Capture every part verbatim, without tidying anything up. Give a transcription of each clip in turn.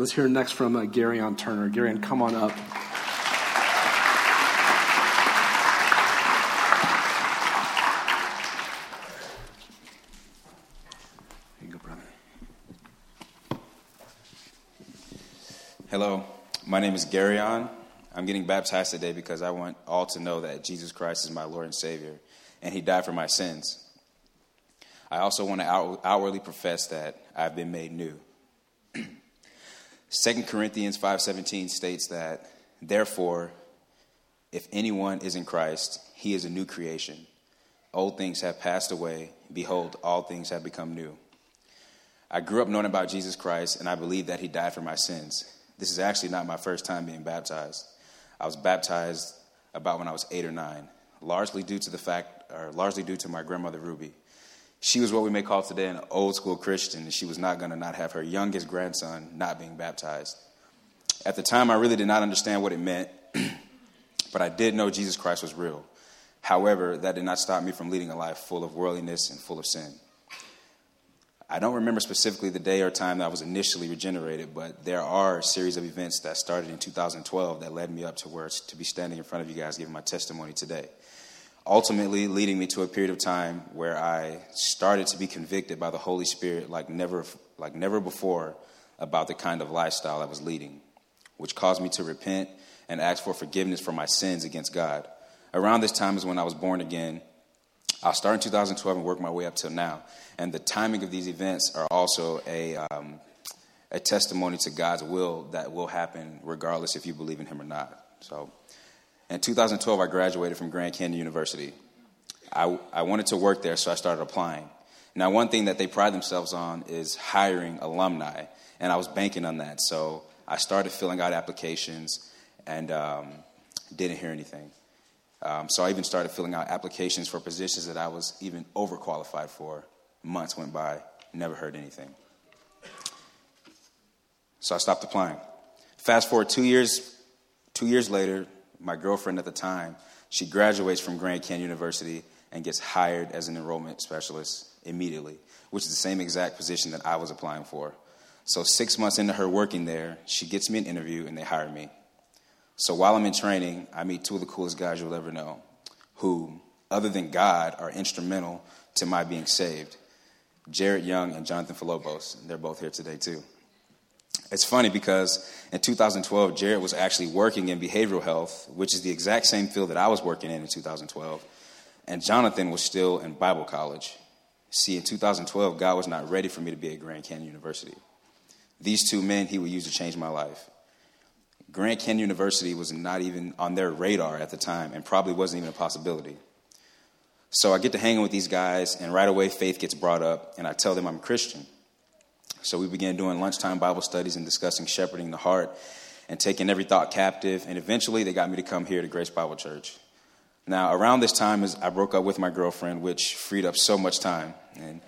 Let's hear next from uh, Garyon Turner. Garyon, come on up. Hello, my name is Garyon. I'm getting baptized today because I want all to know that Jesus Christ is my Lord and Savior, and he died for my sins. I also want to out- outwardly profess that I've been made new. Second Corinthians five seventeen states that, therefore, if anyone is in Christ, he is a new creation. Old things have passed away. Behold, all things have become new. I grew up knowing about Jesus Christ, and I believe that he died for my sins. This is actually not my first time being baptized. I was baptized about when I was eight or nine, largely due to the fact, or largely due to my grandmother, Ruby. She was what we may call today an old school Christian, and she was not going to not have her youngest grandson not being baptized. At the time, I really did not understand what it meant, but I did know Jesus Christ was real. However, that did not stop me from leading a life full of worldliness and full of sin. I don't remember specifically the day or time that I was initially regenerated, but there are a series of events that started in two thousand twelve that led me up to where to be standing in front of you guys giving my testimony today. Ultimately leading me to a period of time where I started to be convicted by the Holy Spirit like never, like never before about the kind of lifestyle I was leading, which caused me to repent and ask for forgiveness for my sins against God. Around this time is when I was born again. I'll start in two thousand twelve and work my way up till now. And the timing of these events are also a um, a testimony to God's will that will happen regardless if you believe in him or not. So in two thousand twelve, I graduated from Grand Canyon University. I, I wanted to work there, so I started applying. Now, one thing that they pride themselves on is hiring alumni, and I was banking on that. So I started filling out applications and um, didn't hear anything. Um, so I even started filling out applications for positions that I was even overqualified for. Months went by, never heard anything. So I stopped applying. Fast forward two years, two years later, my girlfriend at the time, she graduates from Grand Canyon University and gets hired as an enrollment specialist immediately, which is the same exact position that I was applying for. So six months into her working there, she gets me an interview and they hire me. So while I'm in training, I meet two of the coolest guys you'll ever know, who, other than God, are instrumental to my being saved. Jared Young and Jonathan Philopos. They're both here today, too. It's funny because in two thousand twelve, Jared was actually working in behavioral health, which is the exact same field that I was working in in two thousand twelve. And Jonathan was still in Bible college. See, in two thousand twelve, God was not ready for me to be at Grand Canyon University. These two men he would use to change my life. Grand Canyon University was not even on their radar at the time and probably wasn't even a possibility. So I get to hang with these guys, and right away faith gets brought up, and I tell them I'm a Christian. So we began doing lunchtime Bible studies and discussing shepherding the heart and taking every thought captive, and eventually they got me to come here to Grace Bible Church. Now, around this time, is I broke up with my girlfriend, which freed up so much time. And,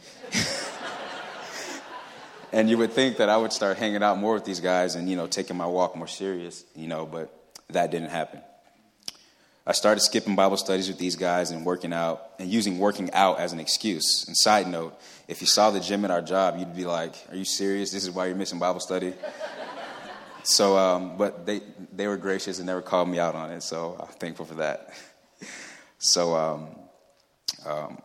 and you would think that I would start hanging out more with these guys and, you know, taking my walk more serious, you know, but that didn't happen. I started skipping Bible studies with these guys and working out and using working out as an excuse. And side note, if you saw the gym at our job, you'd be like, are you serious? This is why you're missing Bible study? So, um, but they, they were gracious and never called me out on it. So I'm thankful for that. So, um, um,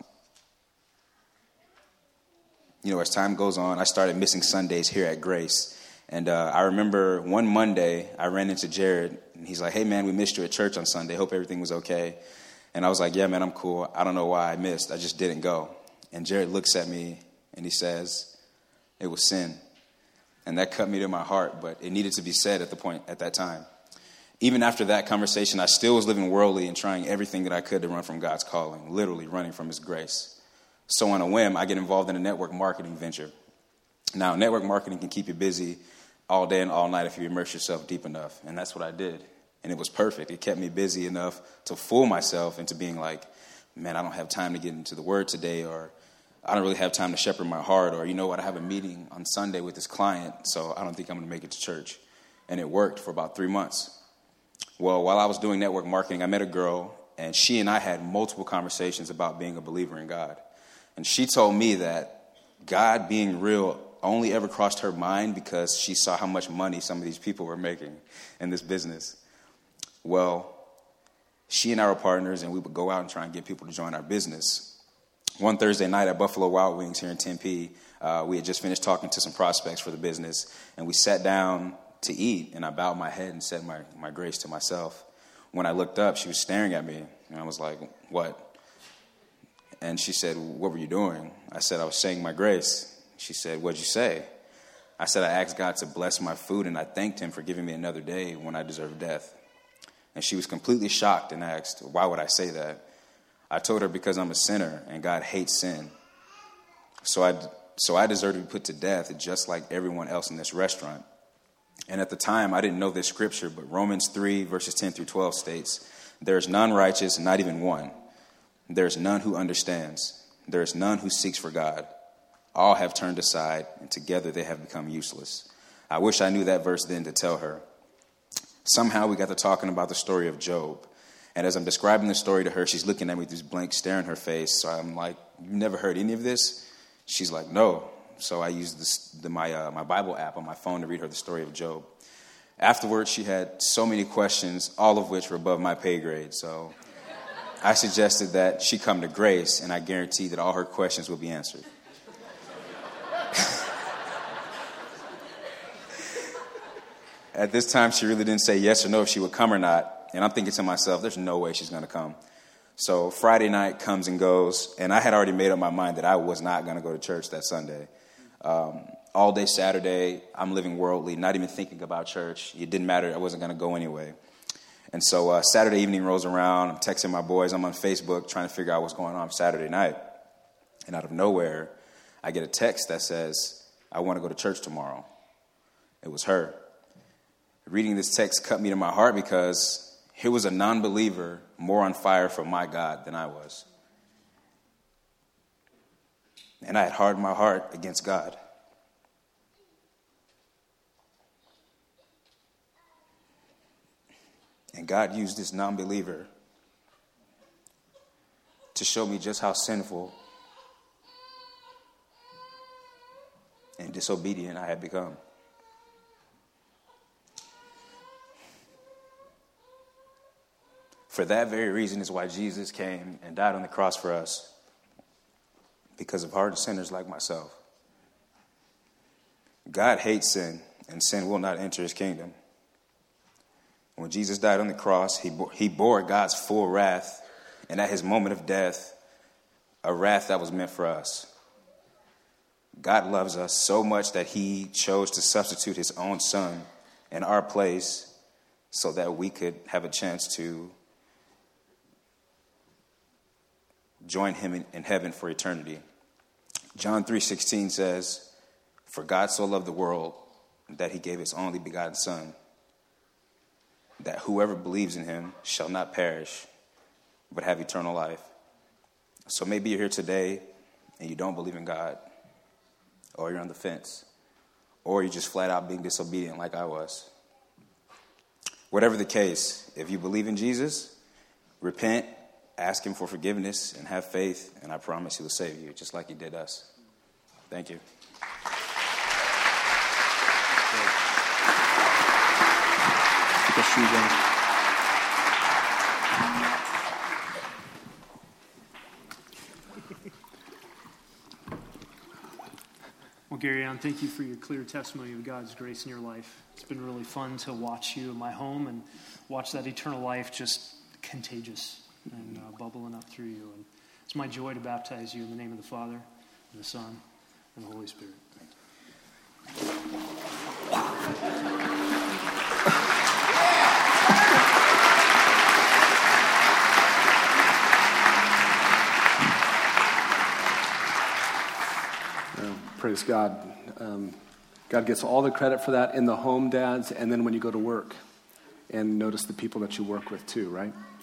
you know, as time goes on, I started missing Sundays here at Grace. And uh, I remember one Monday, I ran into Jared, and he's like, hey, man, we missed you at church on Sunday. Hope everything was okay. And I was like, yeah, man, I'm cool. I don't know why I missed. I just didn't go. And Jared looks at me, and he says, it was sin. And that cut me to my heart, but it needed to be said at the point at that time. Even after that conversation, I still was living worldly and trying everything that I could to run from God's calling, literally running from his grace. So on a whim, I get involved in a network marketing venture. Now, network marketing can keep you busy all day and all night if you immerse yourself deep enough. And that's what I did. And it was perfect. It kept me busy enough to fool myself into being like, man, I don't have time to get into the word today, or I don't really have time to shepherd my heart, or you know what, I have a meeting on Sunday with this client, so I don't think I'm going to make it to church. And it worked for about three months. Well, while I was doing network marketing, I met a girl, and she and I had multiple conversations about being a believer in God. And she told me that God being real only ever crossed her mind because she saw how much money some of these people were making in this business. Well, she and I were partners, and we would go out and try and get people to join our business. One Thursday night at Buffalo Wild Wings here in Tempe, uh, we had just finished talking to some prospects for the business, and we sat down to eat, and I bowed my head and said my, my grace to myself. When I looked up, she was staring at me, and I was like, what? And she said, what were you doing? I said, I was saying my grace. She said, what'd you say? I said, I asked God to bless my food, and I thanked him for giving me another day when I deserved death. And she was completely shocked and asked, why would I say that? I told her because I'm a sinner, and God hates sin. So I, so I deserve to be put to death just like everyone else in this restaurant. And at the time, I didn't know this scripture, but Romans three, verses ten through twelve states, there is none righteous, not even one. There is none who understands. There is none who seeks for God. All have turned aside, and together they have become useless. I wish I knew that verse then to tell her. Somehow we got to talking about the story of Job. And as I'm describing the story to her, she's looking at me with this blank stare in her face. So I'm like, you've never heard any of this? She's like, no. So I used this, the, my, uh, my Bible app on my phone to read her the story of Job. Afterwards, she had so many questions, all of which were above my pay grade. So I suggested that she come to Grace, and I guarantee that all her questions will be answered. At this time, she really didn't say yes or no if she would come or not. And I'm thinking to myself, there's no way she's going to come. So Friday night comes and goes, and I had already made up my mind that I was not going to go to church that Sunday. Um, all day Saturday, I'm living worldly, not even thinking about church. It didn't matter. I wasn't going to go anyway. And so uh, Saturday evening rolls around. I'm texting my boys. I'm on Facebook trying to figure out what's going on Saturday night. And out of nowhere, I get a text that says, I want to go to church tomorrow. It was her. Reading this text cut me to my heart because here was a non-believer more on fire for my God than I was. And I had hardened my heart against God. And God used this non-believer to show me just how sinful and disobedient I had become. For that very reason is why Jesus came and died on the cross for us, because of hardened sinners like myself. God hates sin, and sin will not enter his kingdom. When Jesus died on the cross, he bore, he bore God's full wrath, and at his moment of death, a wrath that was meant for us. God loves us so much that he chose to substitute his own son in our place so that we could have a chance to join him in, in heaven for eternity. John three sixteen says, for God so loved the world that he gave his only begotten son, that whoever believes in him shall not perish, but have eternal life. So maybe you're here today and you don't believe in God, or you're on the fence, or you're just flat out being disobedient like I was. Whatever the case, if you believe in Jesus, repent, ask him for forgiveness, and have faith, and I promise he will save you, just like he did us. Thank you. Well, Gary Ann, thank you for your clear testimony of God's grace in your life. It's been really fun to watch you in my home and watch that eternal life just contagious and uh, bubbling up through you. And it's my joy to baptize you in the name of the Father, and the Son, and the Holy Spirit. Praise God. Um, God gets all the credit for that in the home, dads, and then when you go to work. And notice the people that you work with too, right?